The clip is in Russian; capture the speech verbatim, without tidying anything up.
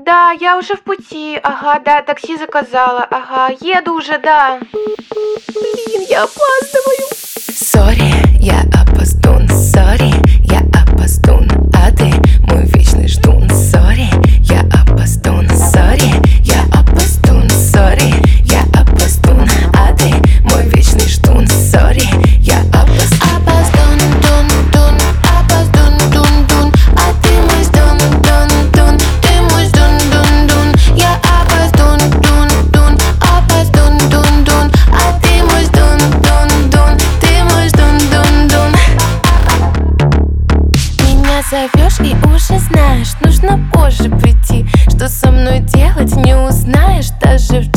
Да, я уже в пути. Ага, да, такси заказала. Ага, еду уже, да. Блин, я опаздываю. Сори, я опоздун, сори, я опоздун, а ты мой вечный ждун. Сори, я опоздун, сори, я опоздун, сори, я опоздун, а ты мой вечный ждун. Сори, я опоздун. Опоздун, дун, дун, опоздун, дун, дун, а ты мой ждун, дун, дун, ты мой ждун, дун, дун. Я опоздун, дун, дун, опоздун, дун, дун, а ты мой ждун, дун, дун, ты мой ждун, дун, дун. Меня зовешь и уже знаешь, нужно позже прийти. Что со мной делать, не узнаешь даже в